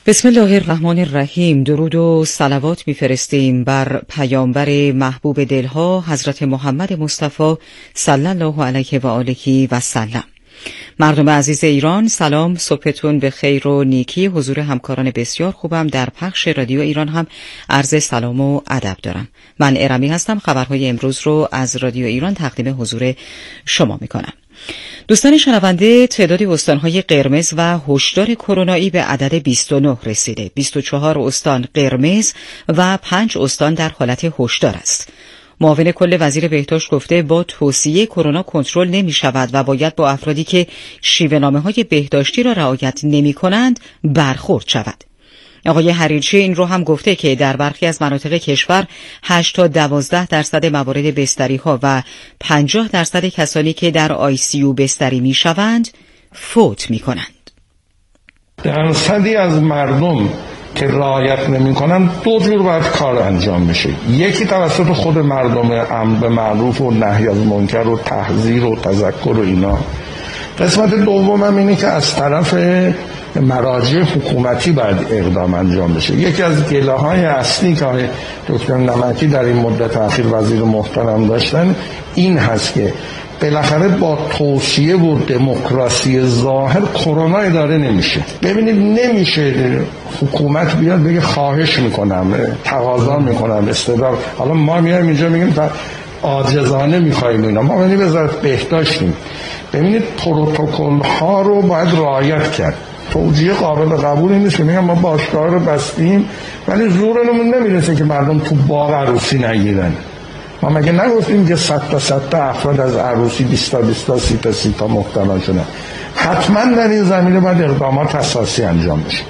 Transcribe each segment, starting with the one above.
بسم الله الرحمن الرحیم. درود و صلوات می‌فرستیم بر پیامبر محبوب دلها حضرت محمد مصطفی صلی الله علیه و آله و سلم. مردم عزیز ایران، سلام، صبحتون به خیر و نیکی. حضور همکاران بسیار خوبم در پخش رادیو ایران هم عرض سلام و ادب دارم. من ارمی هستم. خبرهای امروز رو از رادیو ایران تقدیم حضور شما میکنم. دوستان شنونده، تعداد استانهای قرمز و هشدار کرونایی به عدد 29 رسیده. 24 استان قرمز و 5 استان در حالت هشدار است. معاون کل وزیر بهداشت گفته با توصیه کرونا کنترل نمی شود و باید با افرادی که شیوه‌نامه‌های بهداشتی را رعایت نمی کنند برخورد شود. آقای حریرچی این رو هم گفته که در برخی از مناطق کشور 8 تا 12% موارد بستری ها و 50% کسانی که در ICU بستری می شوند فوت می کنند. درصدی از مردم که رعایت نمی کنند دو جور باید کار انجام بشه. یکی توسط خود مردم، امر به معروف و نهی از منکر و تحذیر و تذکر و اینا. قسمت دوم هم اینه که از طرف مراجع حکومتی باید اقدام انجام بشه. یکی از گله‌های اصلی که دکتر نمکی در این مدت اخیر وزیر محترم داشتن این هست که بالاخره با توصیه و دموکراسی ظاهر کرونا اداره نمیشه. ببینید نمیشه حکومت بیاد بگه خواهش میکنم، تقاضا میکنم، استدار. حالا ما میایم اینجا میگیم عاجزانه میخوایم اینا. ما یعنی وزارت بهداشتیم. ببینید پروتکل ها رو باید رعایت کرد. توجیه قابل قبولی نیست که میگم ما باشگاه رو بستیم ولی زورمون نمیرسه که مردم تو باغ عروسی نگیرن. ما مگه نگفتیم که 100 تا افراد از عروسی 20 تا 30 تا محتمل شدن؟ حتما در این زمینه باید اقدامات اساسی انجام بشه.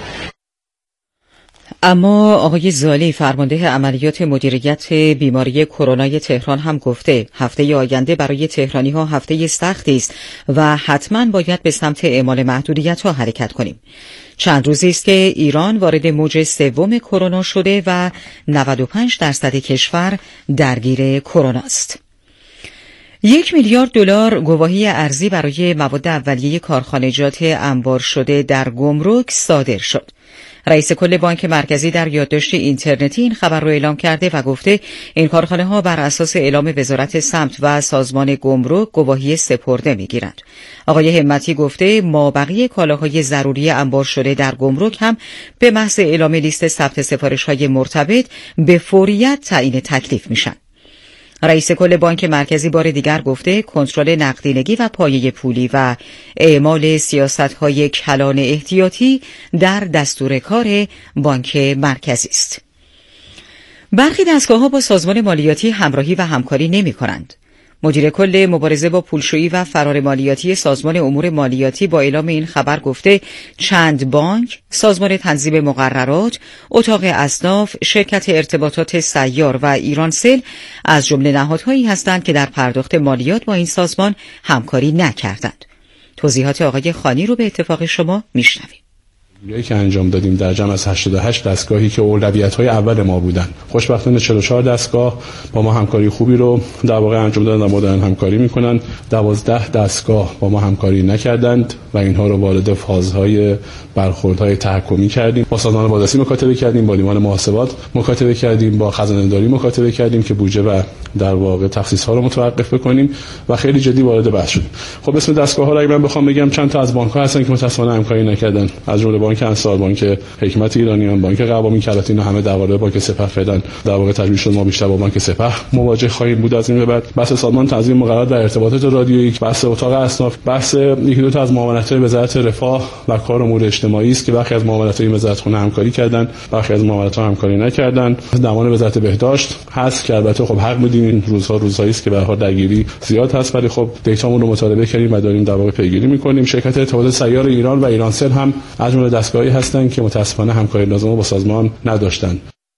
اما آقای زالی، فرمانده عملیات مدیریت بیماری کرونای تهران هم گفته هفته آینده برای تهرانی ها هفته سختی است و حتما باید به سمت اعمال محدودیت ها حرکت کنیم. چند روزی است که ایران وارد موج سوم کرونا شده و 95% کشور درگیر کرونا است. 1 میلیارد دلار گواهی ارزی برای مواد اولیه کارخانجات انبار شده در گمرک صادر شد. رئیس کل بانک مرکزی در یادداشت اینترنتی این خبر را اعلام کرده و گفته این کارخانه ها بر اساس اعلام وزارت سمت و سازمان گمرک گواهی سپرده می‌گیرند. آقای همتی گفته مابقی کالاهای ضروری انبار شده در گمرک هم به محض اعلام لیست ثبت سفارش‌های مرتبط به فوریت تعیین تکلیف میشن. رئیس کل بانک مرکزی بار دیگر گفته کنترل نقدینگی و پایه پولی و اعمال سیاست‌های کلان احتیاطی در دستور کار بانک مرکزی است. برخی دستگاه‌ها با سازمان مالیاتی همراهی و همکاری نمی‌کنند. مدیر کل مبارزه با پولشویی و فرار مالیاتی سازمان امور مالیاتی با اعلام این خبر گفته چند بانک، سازمان تنظیم مقررات، اتاق اصناف، شرکت ارتباطات سیار و ایرانسل از جمله نهادهایی هستند که در پرداخت مالیات با این سازمان همکاری نکردند. توضیحات آقای خانی رو به اتفاق شما میشنویم. یکی که انجام دادیم در جمع از 88 دستگاهی که اولویت‌های اول ما بودن. خوشبختانه 44 دستگاه با ما همکاری خوبی رو در واقع انجام دادن و مدرن همکاری می‌کنن. 12 دستگاه با ما همکاری نکردند و اینها رو وارد فازهای برخوردهای تحکمی کردیم. با سازمان بازرسی مکاتبه کردیم، با دیوان محاسبات مکاتبه کردیم، با خزانه‌داری مکاتبه کردیم که بودجه و در واقع تخصیص‌ها رو متوقف بکنیم و خیلی جدی وارد بحث شدیم. خب اسم دستگاه‌ها رو اگه من بخوام بگم چند تا از بانک‌ها هستن که متأسفانه همکاری نکردن. از جمله بانک انصار، بانک حکمت ایرانیان، بانک قوامی که اینا همه در واقع بانک سپه فعلا در واقع تجویز شد ما بیشتر با بانک سپه مواجه خواهیم بود از این به بعد. بحث سازمان تنظیم مقررات و ارتباطات رادیویی، بحث اتاق اصناف، بحث یکی دو تا از معاونت‌های وزارت رفاه و کار امور اجتماعی است که برخی از معاونت‌های وزارتخونه همکاری کردند، برخی از معاونت‌ها همکاری نکردند. درمان وزارت بهداشت هست که البته خب حق می‌دیم این روزهایی است که به هر حال درگیری زیاد هست، ولی خب دیتامون رو مطالبه کردیم و داریم در واقع پیگیری می‌کنیم. شرکت ارتباطات سیار ایران و ایرانسل هم از جمله دستگاهی هستند که متأسفانه همکاری لازم با سازمان نداشتند.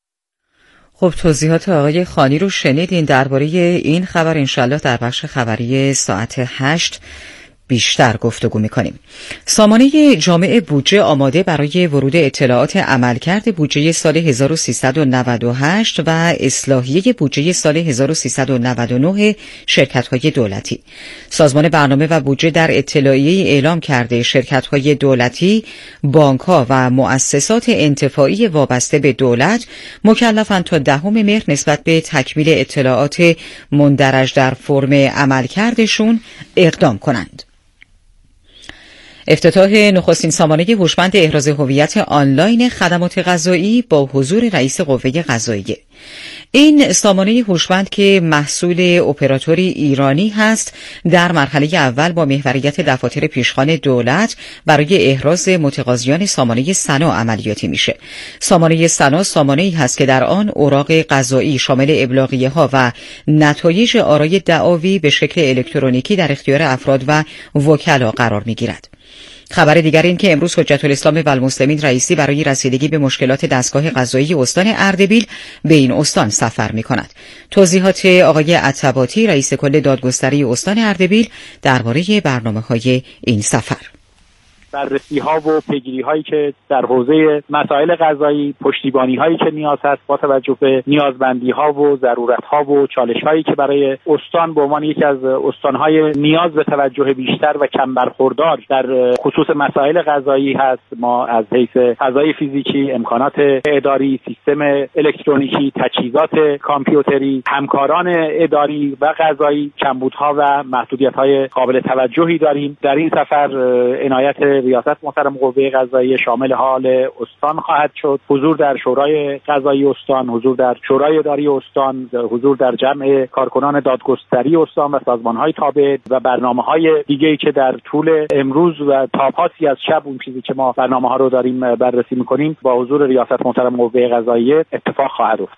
خب توضیحات آقای خانی رو شنیدین. درباره این خبر انشالله در بخش خبری ساعت 8 بیشتر گفتگو می‌کنیم. سامانه جامع بودجه آماده برای ورود اطلاعات عملکرد بودجه سال 1398 و اصلاحیه بودجه سال 1399 شرکت‌های دولتی. سازمان برنامه و بودجه در اطلاعیه اعلام کرده شرکت‌های دولتی، بانک‌ها و مؤسسات انتفاعی وابسته به دولت مکلفند تا 10 مهر نسبت به تکمیل اطلاعات مندرج در فرم عملکردشون اقدام کنند. افتتاح نخستین سامانه هوشمند احراز هویت آنلاین خدمات قضایی با حضور رئیس قوه قضاییه. این سامانه هوشمند که محصول اپراتوری ایرانی هست، در مرحله اول با محوریت دفاتر پیشخوان دولت برای احراز متقاضیان سامانه سنا عملیاتی میشه. سامانه سنا سامانه‌ای هست که در آن اوراق قضایی شامل ابلاغیه‌ها و نتایج آرای دعاوی به شکل الکترونیکی در اختیار افراد و وکلا قرار میگیرد. خبر دیگر این که امروز حجت الاسلام و المسلمین رئیسی برای رسیدگی به مشکلات دستگاه قضایی استان اردبیل به این استان سفر می‌کند. توضیحات آقای عتباتی رئیس کل دادگستری استان اردبیل درباره برنامه‌های این سفر. بررسی‌ها و پیگیری‌هایی که در حوزه مسائل قضایی، پشتیبانی‌هایی که نیاز هست با توجه به نیازمندی‌ها و ضرورت‌ها و چالش‌هایی که برای استان به عنوان یکی از استان‌های نیاز به توجه بیشتر و کم برخوردار در خصوص مسائل قضایی هست. ما از حیث فضای فیزیکی، امکانات اداری، سیستم الکترونیکی، تجهیزات کامپیوتری، همکاران اداری و قضایی کمبودها و محدودیت‌های قابل توجهی داریم. در این سفر عنایت ریاست محترم قوه قضاییه شامل حال استان خواهد شد. حضور در شورای قضایی استان، حضور در شورای اداری استان، حضور در جمع کارکنان دادگستری استان و سازمان‌های تابع و برنامه‌های دیگه‌ای که در طول امروز و تا پاسی از شب اون چیزی که ما برنامه‌ها رو داریم بررسی می‌کنیم با حضور ریاست محترم قوه قضاییه اتفاق خواهد افتاد.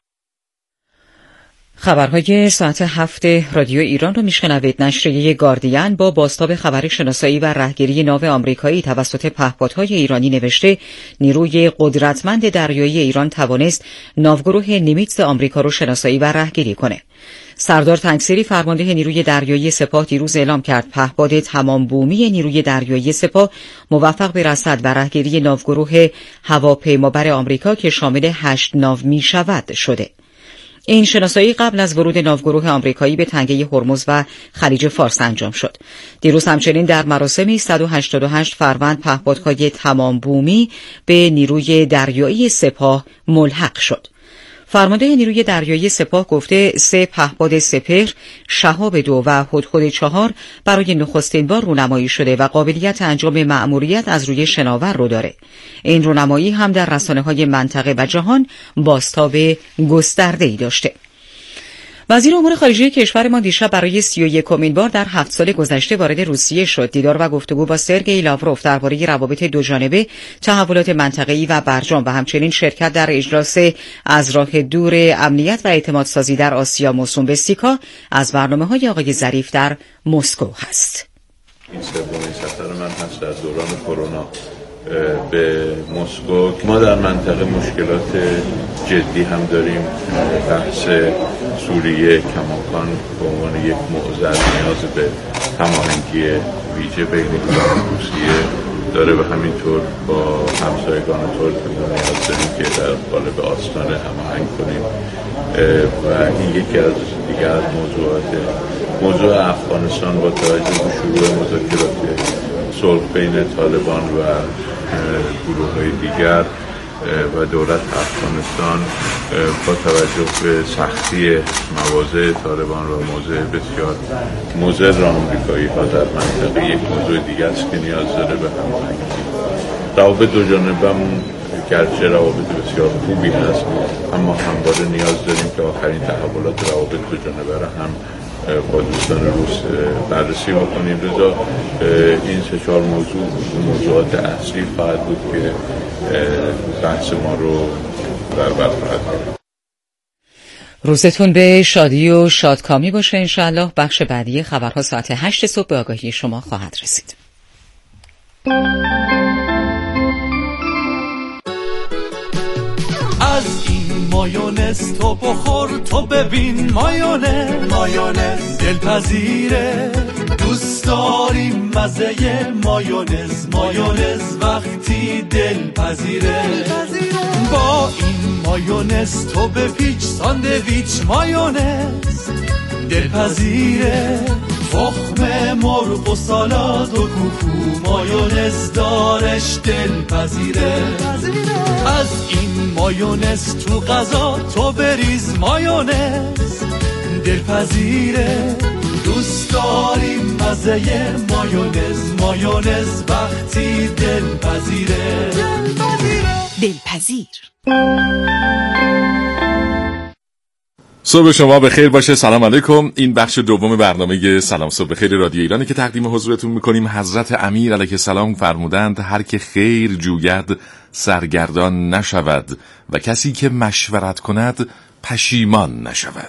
خبرهای ساعت 7 رادیو ایران رو میشنوید. نشریه گاردین با بازتاب خبر شناسایی و رهگیری ناو آمریکایی توسط پهپادهای ایرانی نوشته نیروی قدرتمند دریایی ایران توانست ناوگروه نیمیتز آمریکا رو شناسایی و رهگیری کنه. سردار تنگسری فرمانده نیروی دریایی سپاه دیروز اعلام کرد پهپاد تمام بومی نیروی دریایی سپاه موفق به رصد و رهگیری ناوگروه هواپیمابر آمریکا که شامل 8 ناو میشود شده. این شناسایی قبل از ورود ناوگروه آمریکایی به تنگه هرمز و خلیج فارس انجام شد. دیروز همچنین در مراسم 188 فروند پهپادهای تمام بومی به نیروی دریایی سپاه ملحق شد. فرمانده نیروی دریایی سپاه گفته 3 پهپاد سپهر، شهاب 2 و هدهد 4 برای نخستین بار رونمایی شده و قابلیت انجام مأموریت از روی شناور رو داره. این رونمایی هم در رسانه‌های منطقه و جهان بازتاب گسترده‌ای داشته. وزیر امور خارجه کشورمان دیشب برای 31مین بار در 7 سال گذشته وارد روسیه شد. دیدار و گفتگو با سرگئی لاوروف درباره روابط دوجانبه، تحولات منطقه‌ای و برجام و همچنین شرکت در اجلاس از راه دور امنیت و اعتمادسازی در آسیا موسوم به سیکا از برنامه‌های آقای ظریف در مسکو هست. این سومین سفر من هست در دوران کرونا به مسکو. ما در منطقه مشکلات جدی هم داریم. بحث سوریه کماکان به عنوان یک معضل نیاز به هماهنگی ویژه بین ایران و روسیه داره و همینطور با همسایگان ترک نیاز داریم که در قالب آستانه هماهنگ کنیم و این یکی از دیگر موضوعات. موضوع افغانستان با توجه به شروع مذاکرات صلح بین طالبان و گروه‌های دیگر و دولت افغانستان با توجه به سختی مواضع طالبان و موضع بسیار مضر آمریکایی ها در منطقه یک موضوع دیگر است که نیاز داره به هماهنگی. روابط دو جانبه گرچه روابط بسیار خوبی هست اما همواره نیاز داریم که آخرین تحولات روابط دو جانبه را هم با دوستان روس بررسی بکنیم. لذا این 3-4 موضوعات اصلی خواهد بود که بحث ما رو بر خواهد کرد. روزتون به شادی و شادکامی باشه انشاءالله. بخش بعدی خبرها ساعت 8 صبح به آگاهی شما خواهد رسید. از این مایونز تو بخور تو ببین مایونز دلپذیره دوست داریم مزه مایونز، مایونز وقتی دلپذیره. با این مایونز تو بپیچ ساندویچ، مایونز دلپذیره. تخم مرغ و سالاد و کوکو، مایونز دارش دلپذیره. از این مایونز تو غذا تو بریز، مایونز دلپذیره. دوست داریم مزه مایونز، مایونز وقتی دلپذیره. دلپذیر. صبح شما بخیر باشه. سلام علیکم. این بخش دوم برنامه سلام صبح بخیر رادیو ایرانی که تقدیم حضورتون میکنیم. حضرت امیر علیه السلام فرمودند هر که خیر جوید سرگردان نشود و کسی که مشورت کند پشیمان نشود.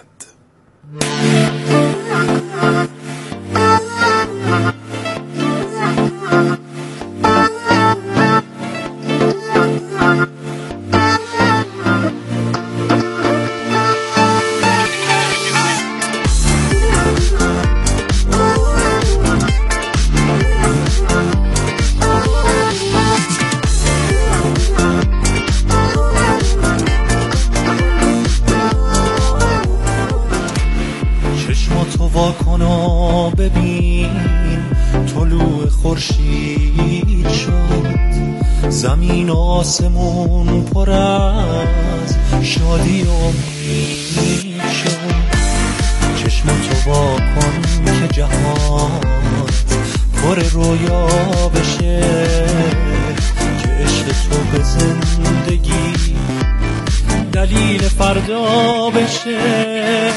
ببین طلوع خورشید شد، زمین و آسمون پر از شادی و امید شد. چشمتو وا کن که جهان پر رویا بشه، که عشق تو به زندگی دلیل فردا بشه.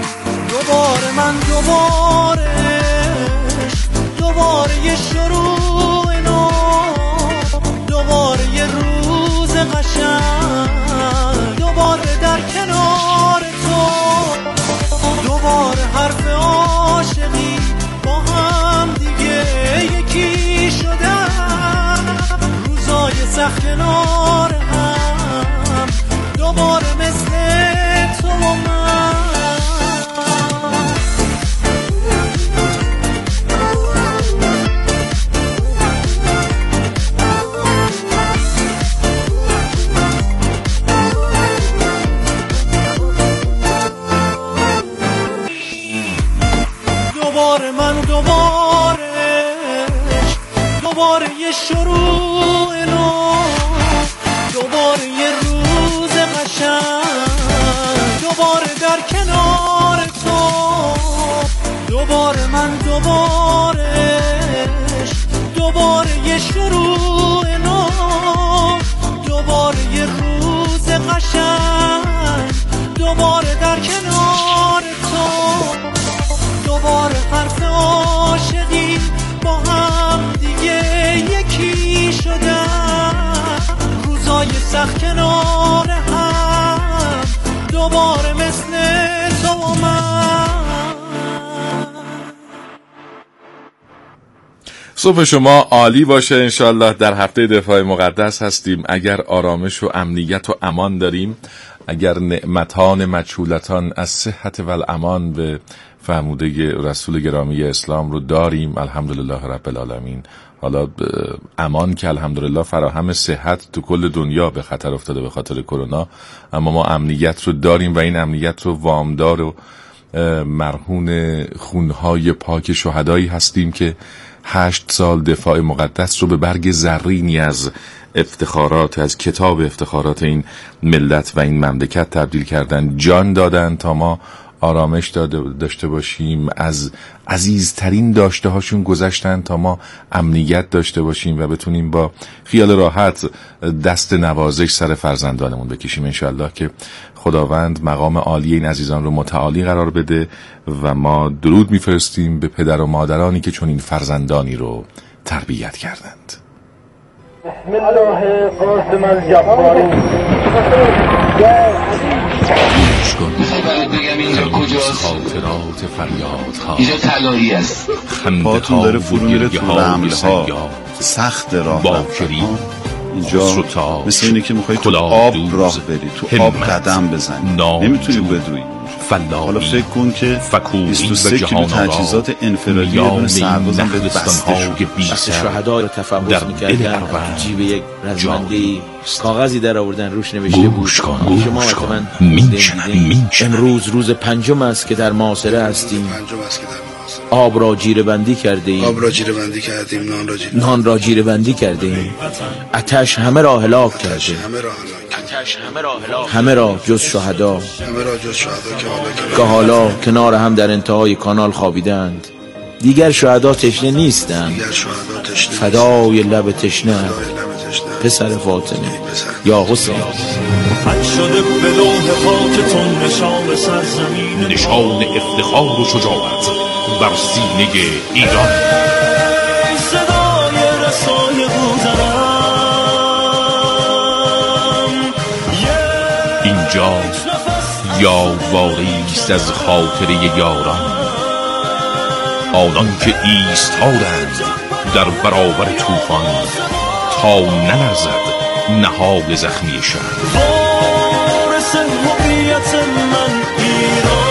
دوباره یه شروع نو، دوباره یه روز قشنگ، دوباره در کنار تو، دوباره حرف عاشقی با هم دیگه یکی شدن. روزای سخت کنار هم، دوباره مثل تو و من. دوباره یه شروع نو، دوباره یه روز قشنگ، دوباره در کنار تو، دوباره من دوباره یه شروع نو، دوباره یه روز قشنگ، دوباره در کنار تو، دوباره حرف عاشقی با هم دیگه یکی شدن. روزای سخت کنار هم، دوباره مثل تو و من. صبح شما عالی باشه انشالله. در هفته دفاع مقدس هستیم. اگر آرامش و امنیت و امان داریم، اگر نعمتان مجهولتان از صحت و الامان به فرموده رسول گرامی اسلام رو داریم، الحمدلله رب العالمین. حالا امان که الحمدلله فراهم صحت تو کل دنیا به خطر افتاده به خاطر کرونا، اما ما امنیت رو داریم و این امنیت رو وامدار و مرهون خونهای پاک شهدایی هستیم که 8 سال دفاع مقدس رو به برگ زرینی از افتخارات، از کتاب افتخارات این ملت و این مملکت تبدیل کردن، جان دادن تا ما آرامش داشته باشیم، از عزیزترین داشته هاشون گذشتن تا ما امنیت داشته باشیم و بتونیم با خیال راحت دست نوازش سر فرزندانمون بکشیم انشالله که خداوند مقام عالی این عزیزان رو متعالی قرار بده و ما درود میفرستیم به پدر و مادرانی که چون این فرزندانی رو تربیت کردند. بسم الله قاسم الجبارین. میخوای برات بگم اینجا کجاست؟ خاطرات فریادها اینجا طلایی است. پاتون داره فرو میره تو رملها، سخت راه باکری اینجا مثل اینه که میخوای تو آب راه بری، تو آب قدم بزنی، نمیتونی بدوی. حالا فکر کن که 23 کیلو تجهیزات انفرادی بدون سربازم به بسته شد. شهدا رو تفحص می‌کردن، جیب یک رزمنده‌ای کاغذی در آوردن روش نوشته بود شما مثلا امروز روز پنجم است که در محاصره هستیم، آب را جیره بندی کردیم، نان را جیره بندی کردیم، آتش همه را هلاک کرده، همه را جز شهدا که حالا کنار هم در انتهای کانال خوابیدند. دیگر شهدا تشنه نیستند، فدای لب تشنه پسر فاطمه یا حسین. شده به لوح خاکتون نشان سرزمین، نشان افتخار و شجاعت بر سینه ایران. صدای رسای بوزنم اینجا یادواری است از خاطره یاران، آنان که ایستادند در برابر طوفان تا نلرزد نهاد زخمی شهر. وارث هویت من ایران.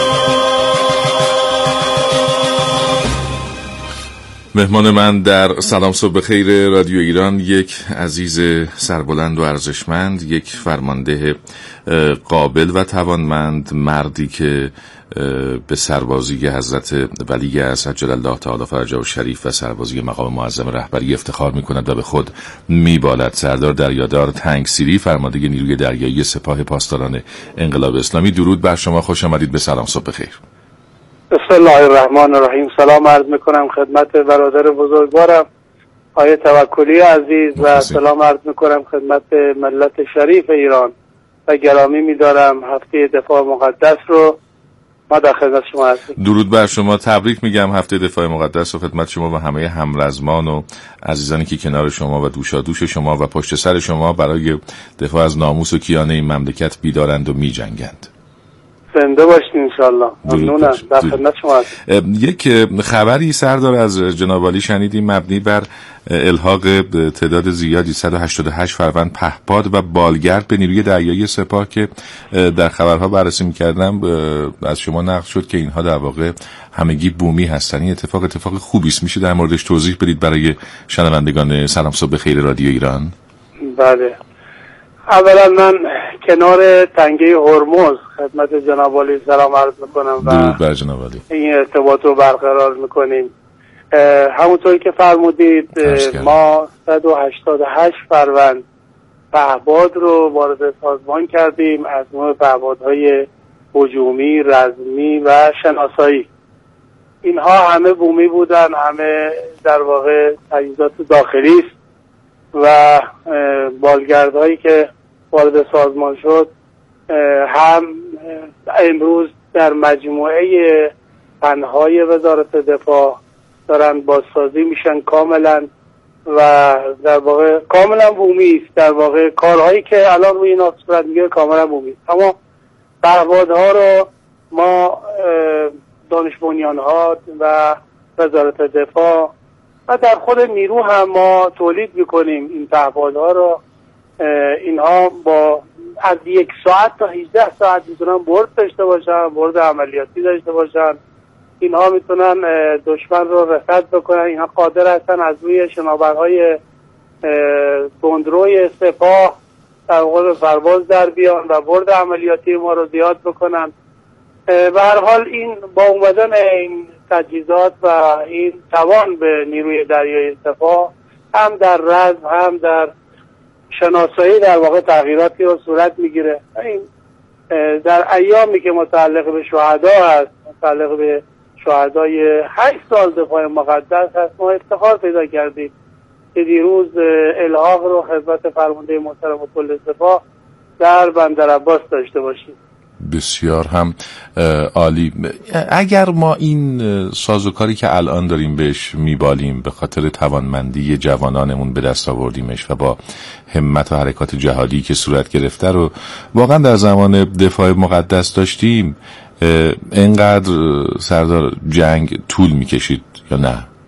مهمان من در سلام صبح بخیر رادیو ایران یک عزیز سربلند و ارزشمند، یک فرمانده قابل و توانمند، مردی که به سربازی حضرت ولی اعظم عجل الله تعالی فرجه الشریف و سربازی مقام معظم رهبری افتخار می‌کند و به خود می‌بالد. سردار دریادار تنگسیری، فرمانده نیروی دریایی سپاه پاسداران انقلاب اسلامی، درود بر شما، خوش آمدید به سلام صبح بخیر. بسم الله الرحمن الرحیم. سلام عرض میکنم خدمت برادر بزرگوارم آقای توکلی عزیز و سلام عرض میکنم خدمت ملت شریف ایران و گرامی میدارم هفته دفاع مقدس رو ما در خدمت شما هستیم. درود بر شما، تبریک میگم هفته دفاع مقدس و خدمت شما و همه همرزمان و عزیزانی که کنار شما و دوشادوش شما و پشت سر شما برای دفاع از ناموس و کیانه این مملکت بیدارند و میجنگند. زنده باشید انشالله. ممنونم، در خدمت شما هستم. یک خبری سردار از جناب عالی شنیدیم مبنی بر الحاق تعداد زیادی 188 فروند پهپاد و بالگرد به نیروی دریایی سپاه که در خبرها بررسی می‌کردم از شما نقل شد که اینها در واقع همگی بومی هستن. این اتفاق خوبی است، میشه در موردش توضیح بدید برای شنوندگان سلام صبح بخیر رادیو ایران؟ بله، اولا من کنار تنگه هرمز خدمت جناب عالی سلام عرض میکنم و درود بر جناب عالی. این ارتباط رو برقرار میکنیم. همونطوری که فرمودید ما 188 فروند پهپاد رو وارد سازمان کردیم از نوع پهپادهای هجومی، رزمی و شناسایی. اینها همه بومی بودن، همه در واقع تجهیزات داخلی است و بالگردهایی که وارد سازمان شد هم امروز در مجموعه پنهای وزارت دفاع دارن بازسازی میشن کاملا و در واقع کاملا بومی است. در واقع کارهایی که الان روی اینا صورت میگیره کاملا بومی است. اما پهپادها رو ما دانش بنیان‌ها و وزارت دفاع و در خود نیرو هم ما تولید میکنیم این پهپادها رو. اینها با از 1 ساعت تا 18 ساعت میتونن برد داشته باشن، برد عملیاتی داشته باشن. اینها میتونن دشمن رو رصد بکنن. اینها قادر هستن از روی شناورهای تندروی سپاه در واقع پرواز در بیان و برد عملیاتی ما رو زیاد بکنن. به هر حال این با اومدن این تجهیزات و این توان به نیروی دریایی سپاه هم در رزم هم در شناسایی در واقع تغییراتی رو صورت میگیره. این در ایامی که متعلق به شهدا هست، متعلق به شهدای 8 سال دفاع مقدس هست، ما افتخار پیدا کردیم که دیروز الحاق رو خدمت فرمانده محترم کل سپاه در بندرعباس داشته باشیم. بسیار هم عالی. اگر ما این سازوکاری که الان داریم بهش میبالیم به خاطر توانمندی جوانانمون به دست آوردیمش و با همت و حرکات جهادی که صورت گرفته رو واقعا در زمان دفاع مقدس داشتیم، اینقدر سردار جنگ طول میکشید یا نه؟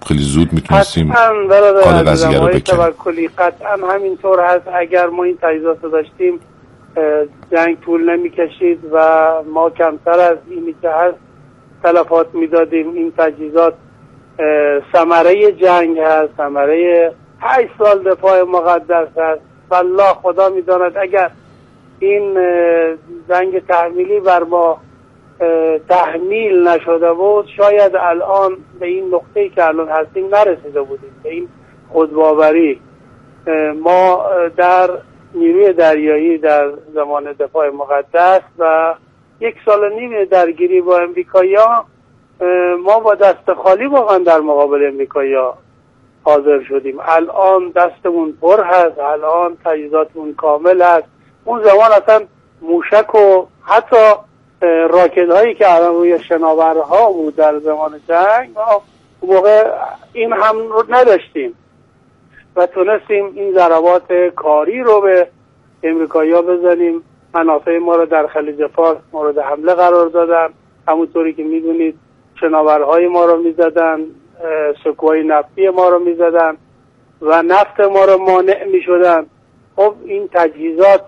خیلی زود میتونستیم حال قضیه رو بکنیم. توکلی قطعا همینطور هست. اگر ما این تجهیزات رو داشتیم جنگ طول نمیکشید و ما کمتر از اینی که هست تلفات میدادیم. این تجهیزات ثمره جنگ هست، ثمره 8 سال دفاع مقدس هست. والله خدا میداند اگر این جنگ تحمیلی بر ما تحمیل نشده بود شاید الان به این نقطه‌ای که الان هستیم نرسیده بودیم، به این خودباوری. ما در نیروی دریایی در زمان دفاع مقدس و 1 سال و نیم درگیری با امریکایی‌ها ما با دست خالی واقعا در مقابل امریکایی‌ها حاضر شدیم. الان دستمون پر هست، الان تجهیزاتمون کامل هست. اون زمان اصلا موشک و حتی راکت هایی که الان روی شناورها بود در زمان جنگ ما اون موقع این هم رو نداشتیم و تونستیم این ضربات کاری رو به امریکایی‌ها بزنیم. منافع ما رو در خلیج فارس مورد حمله قرار دادن، همونطوری که میدونید شناورهای ما رو میزدن، سکوهای نفتی ما رو میزدن و نفت ما رو مانع میشدن. خب این تجهیزات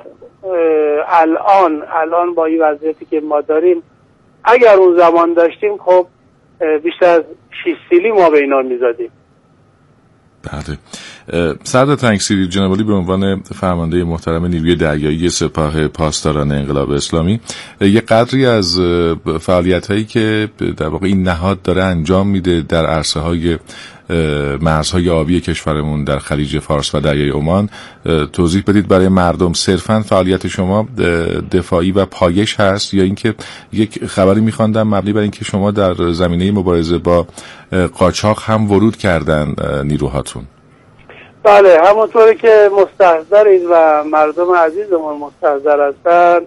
الان با این وضعیتی که ما داریم اگر اون زمان داشتیم خب بیشتر از 6 سیلی ما به اینا میزدیم. بله. سردار تنگسیری، جناب عالی به عنوان فرمانده محترم نیروی دریایی سپاه پاسداران انقلاب اسلامی یه قدری از فعالیت‌هایی که در واقع این نهاد داره انجام میده در عرصه‌های مرزهای آبی کشورمون در خلیج فارس و دریای عمان توضیح بدید برای مردم. صرفاً فعالیت شما دفاعی و پایش هست یا اینکه یک خبری می‌خواندم مبنی بر اینکه شما در زمینه مبارزه با قاچاق هم ورود کردن نیروهاتون؟ بله، همونطوری که مستحضرید و مردم عزیزمون مستحضر هستن،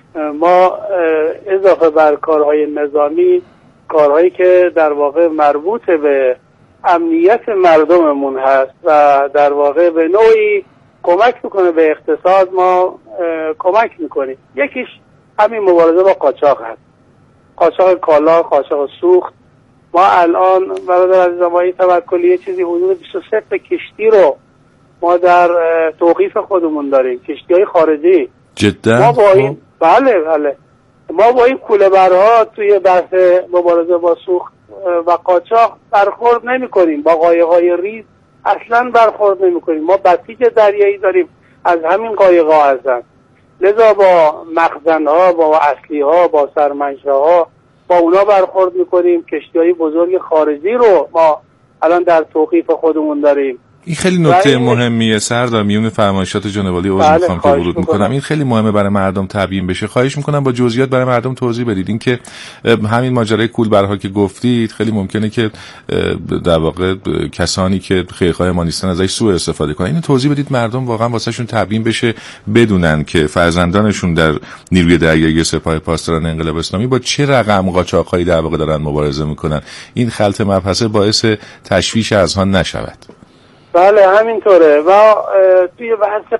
ما اضافه بر کارهای نظامی، کارهایی که در واقع مربوط به امنیت مردممون هست و در واقع به نوعی کمک میکنه به اقتصاد، ما کمک میکنیم. یکیش همین مبارزه با قاچاق هست، قاچاق کالا، قاچاق سوخت. ما الان برادر عزیزم با این توکلی چیزی حدود 23 کشتی رو ما در توقیف خودمون داریم، کشتی‌های خارجی. جدا؟ ما با این بله ما با این کوله‌برها توی بحث مبارزه با سوخت و قاچاق برخورد نمی‌کنیم، با قایق‌های ریز اصلاً برخورد نمی‌کنیم. ما بسیج دریایی داریم از همین قایق‌ها هستن، لذا با مخزن‌ها، با اصلی‌ها، با سرمنشه‌ها با اونا برخورد می‌کنیم. کشتی‌های بزرگ خارجی رو ما الان در توقیف خودمون داریم. این خیلی نکته مهمیه سردار، میون فرمایشات جناب عالی میخوام که ورود میکنم. این خیلی مهمه برای مردم تبیین بشه. خواهش میکنم با جزئیات برای مردم توضیح بدید. این که همین ماجرای کولبرها که گفتید خیلی ممکنه که در واقع کسانی که خیرخواه ما نیستن ازش سوء استفاده کنن. اینو توضیح بدید مردم واقعا واسهشون تبیین بشه، بدونن که فرزندانشون در نیروی دریایی سپاه پاسداران انقلاب اسلامی با چه رقم قاچاق‌هایی در واقع دارن مبارزه میکنن. این خلط مبحث باعث تشویش اذهان نشود. بله همینطوره. و توی بحث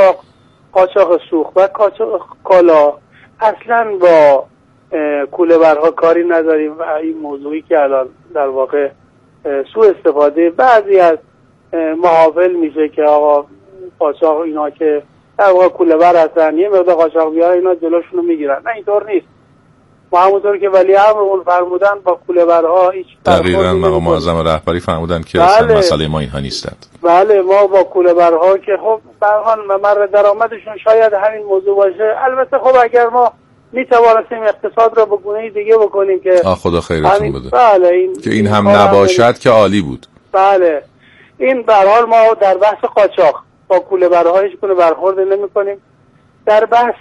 قاچاق سوخت و قاچاق کالا اصلا با کوله‌برها کاری نداریم و این موضوعی که الان در واقع سوء استفاده بعضی از محافل میشه که آقا قاچاق اینا که در واقع کوله‌بر هستن یه مقدار قاچاق بیاره اینا جلوشون رو میگیرن. نه اینطور نیست. ما همونطور که ولی امرمون فرمودن با کوله‌برها هیچ دقیقاً مقام معظم رهبری فرمودن که اصلا مسئله ما اینها نیستند. بله ما با کوله‌برها که خب به هر حال ممر درآمدشون شاید همین موضوع باشه. البته خب اگر ما میتوانستیم اقتصاد رو به گونه‌ای دیگه بکنیم که خدا خیرتون بده. بله این که این هم نباشد که عالی بود. بله این به هر حال ما در بحث قاچاق با کوله‌برها هیچ گونه برخورد نمی‌کنیم. در بحث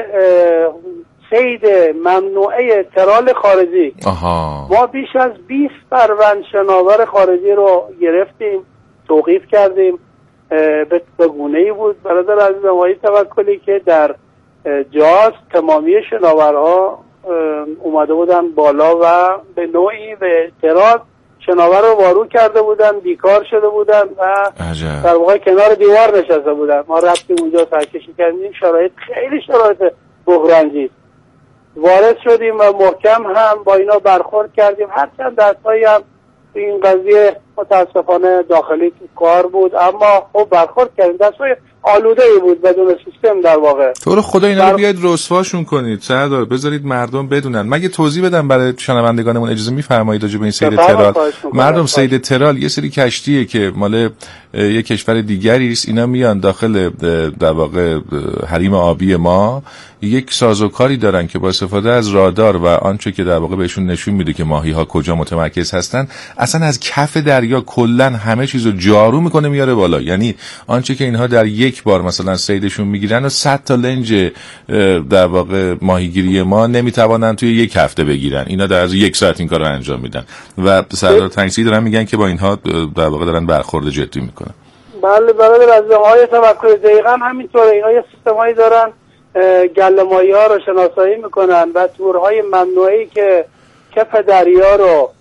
صید ممنوعه ترال خارجی ما بیش از 20 فروند شناور خارجی رو گرفتیم، توقیف کردیم. به گونه‌ای بود برادر عزیزم آقای توکلی که در جاز تمامی شناورها اومده بودن بالا و به نوعی به ترال شناور رو وارو کرده بودن، بیکار شده بودن و در واقع کنار دیوار نشسته بودن. ما رفتیم اونجا سرکشی کردیم. شرایط خیلی شرایط بحرانجی، وارد شدیم و محکم هم با اینا برخورد کردیم. هرچند دستایی هم این قضیه متاسفانه داخلی تو کار بود، اما خب برخورد کردیم. دستای آلوده ای بود بدون سیستم در واقع. تو رو خدا اینا رو بیاید رسواشون کنید سردار، بذارید مردم بدونن. مگه توضیح بدم برای شنوندگانمون، اجازه میفرمایید راجع به این سید ترال؟ مردم سید ترال یه سری کشتیه که مال یک کشور دیگری است، اینا میان داخل در واقع حریم آبی ما، یک سازوکاری دارن که با استفاده از رادار و آنچه که در واقع بهشون نشون میده که ماهی‌ها کجا متمرکز هستن، اصلا از کف دریا کلا همه چیزو جارو میکنه میاره بالا. یعنی آنچه که اینها در یک بار مثلا صیدشون میگیرن و 100 تا لنج در واقع ماهیگیری ما نمیتوانن توی یک هفته بگیرن، اینا در از یک ساعت این کارو انجام میدن و سردار تنگسی دارن میگن که با اینها در واقع دارن برخورد جدی میکنن. بله برادر از های توکل دقیقاً همینطوره. اینا یه سیستمایی دارن گله ماهی‌ها رو شناسایی میکنن و تورهای ممنوعی که کف دریا رو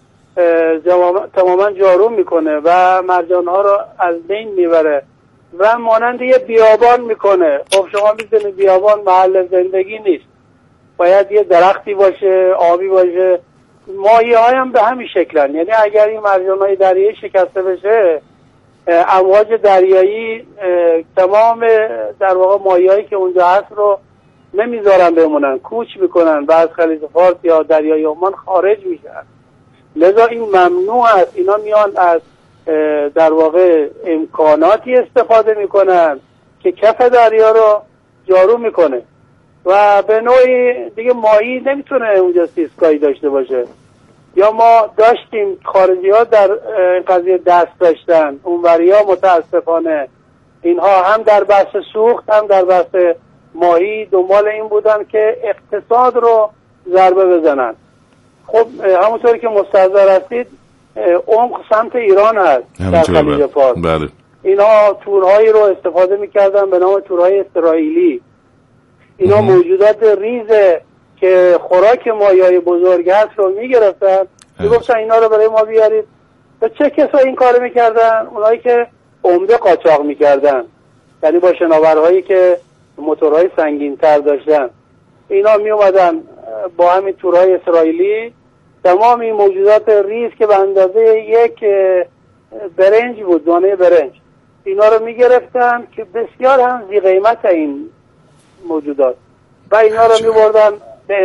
تماما جارو میکنه و مرجان‌ها رو از بین میبره و مانند یه بیابان میکنه. خب شما میدونید بیابان محل زندگی نیست، باید یه درختی باشه، آبی باشه. ماهی‌های هم به همین شکلن. یعنی اگر این مرجان‌های دریایی شکسته بشه، امواج دریایی تمام در واقع ماهی‌هایی که اونجا هست رو نمیذارن بمونن، کوچ میکنن و از خلیج فارس یا دریای عمان خارج میشن. لذا این ممنوع است. اینا میان از در واقع امکاناتی استفاده میکنن که کف دریا رو جارو میکنه و به نوعی دیگه ماهی نمیتونه اونجا سیسکایی داشته باشه. یا ما داشتیم خارجی ها در قضیه دست داشتن، اونوری ها متاسفانه اینها هم در بحث سوخت هم در بحث ماهی دنبال این بودن که اقتصاد رو ضربه بزنن. خب همونطوری که مستحضر هستید عمق سمت ایران هست در خلیج فارس. بله. اینا تورهایی رو استفاده میکردن به نام تورهای اسرائیلی. اینا موجودات ریزه که خوراک ماهی‌های بزرگ هست رو میگرفتن، میگفتن اینا رو برای ما بیارید. و چه کسایی این کار میکردن؟ اونایی که عمده قاچاق میکردن، یعنی با شناورهایی که موتورهای سنگین تر داشتن. اینا می اومدن با همین تورهای اسرائیلی تمام این موجودات ریز که به اندازه یک برنج بود، دانه برنج، اینا رو می گرفتن که بسیار هم ذی قیمت این موجودات و اینا رو می بردن به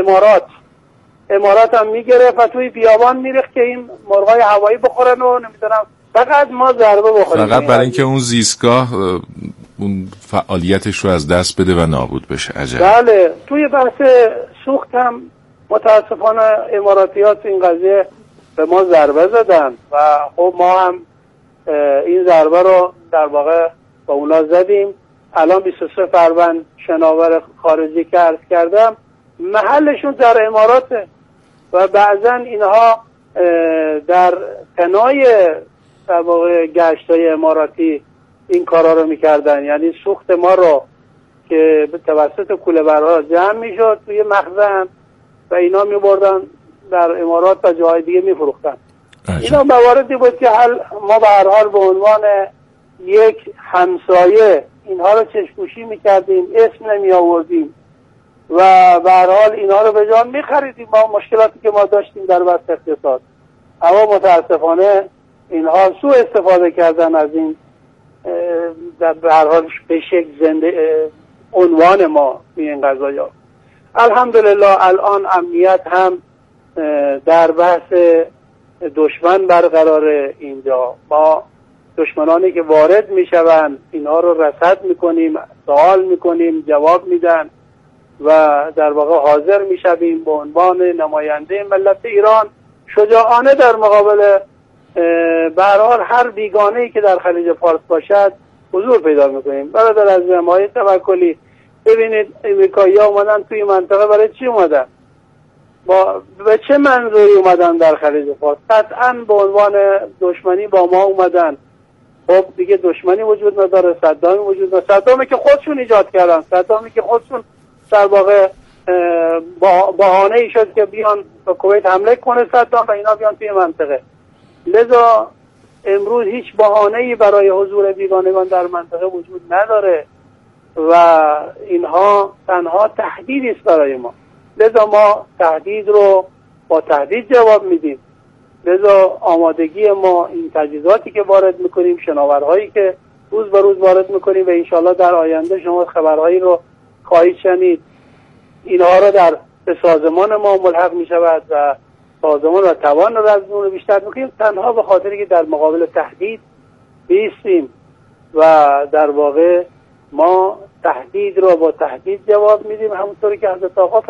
امارات هم می گرفت و توی بیابان می ریخت که این مرغای هوایی بخورن و نمیدونم فقط ما ضربه بخوریم، فقط برای اینکه اون زیستگاه اون فعالیتش رو از دست بده و نابود بشه. عجب. بله. توی بحث سوخت هم متاسفانه اماراتیات این قضیه به ما ضربه زدن و خب ما هم این ضربه رو در واقع با اونا زدیم. الان 23 فروند شناور خارجی که عرض کردم محلشون در اماراته و بعضا اینها در قنای در واقع گشتای اماراتی این کارا رو میکردن. یعنی سوخت ما رو که به توسط کوله‌برها جمع میشد توی مخزن و اینا میبردن در امارات و جاهای دیگه میفروختن. اینا مواردی بود که ما به هر حال به عنوان یک همسایه اینها رو چشم‌پوشی میکردیم، اسم نمی آوردیم و به هر حال اینها رو به جان میخریدیم با مشکلاتی که ما داشتیم در بحث اقتصاد. اما متاسفانه اینها سوء استفاده کردن از این به هر حال به شکل زنده عنوان ما این قضایا. الحمدلله الان امنیت هم در بحث دشمن برقراره. اینجا ما دشمنانی که وارد میشوند اینها رو رصد میکنیم، سوال میکنیم، جواب میدن و در واقع حاضر میشویم به عنوان نماینده ملت ایران شجاعانه در مقابل به هر حال هر بیگانه‌ای که در خلیج فارس باشد حضور پیدا میکنیم. برادر از جمعای توکلی ببینید امریکایی‌ها اومدن توی منطقه برای چی اومدن؟ به چه منظوری اومدن در خلیج فارس؟ قطعاً به عنوان دشمنی با ما اومدن. خب دیگه دشمنی وجود نداره، صدامی وجود نداره، صدامی که خودشون ایجاد کردن، صدامی که خودشون در واقع بهانه ای شد که بیان به کویت حمله کنه صدام و اینا بیان توی منطقه. لذا امروز هیچ بهانه‌ای برای حضور بیگانگان در منطقه وجود نداره و اینها تنها تهدیدی است برای ما. لذا ما تهدید رو با تهدید جواب میدیم لذا آمادگی ما، این تجهیزاتی که وارد میکنیم، شناورهایی که روز به روز وارد میکنیم و انشالله در آینده شما خبرهایی رو خواهید شنید، اینها رو به سازمان ما ملحق میشود و سازمان و توان رو از اون بیشتر میکنیم، تنها به خاطری که در مقابل تهدید بیستیم و در واقع ما تهدید رو با تهدید جواب میدیم، همونطوری که حضرت آقا